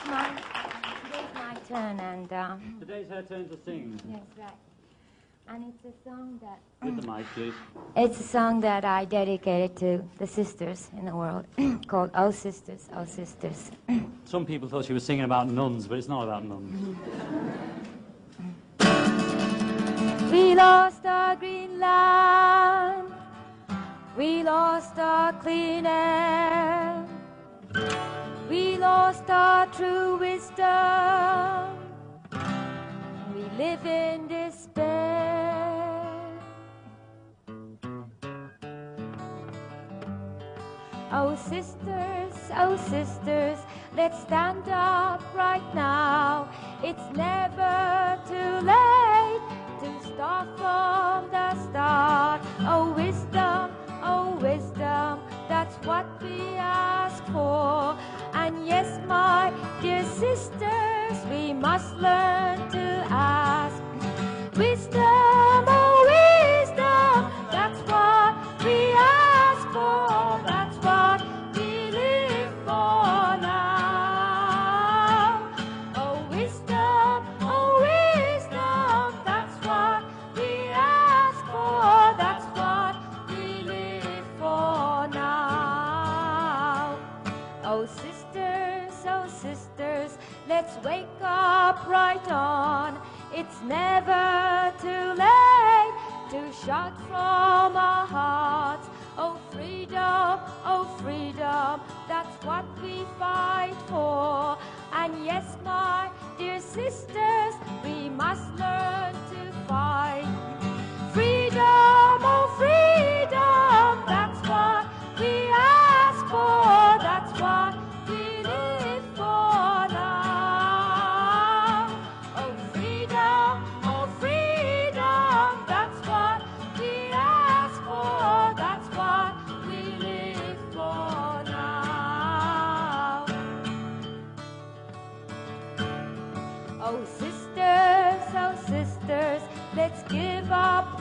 today's my turn, and Today's her turn to sing. yes, right. And it's a song that With the mic, please. it's a song that I dedicated to the sisters in the world, called "Oh Sisters, Oh Sisters." Some people thought she was singing about nuns, but it's not about nuns. We lost our green land, we lost our clean air, we lost our true wisdom, we live in despair. Oh sisters, let's stand up right now. It's never too late to start from the start. Oh wisdom, that's what we ask for. And yes, my dear sisters, we must learn to ask. Wisdom, oh wisdom, that's what we ask for. That's what we live for now. Oh wisdom, that's what we ask for. That's what we live for now. Oh sisters, let's wake up right on. It's never too late to shout from our hearts. Oh freedom, that's what we fight for. And yes, my dear sisters, we must learn to fight. Freedom, oh freedom, that's what we ask for. That's what we live for now. Oh freedom, that's what we ask for. That's what we live for now. Oh sisters, let's give up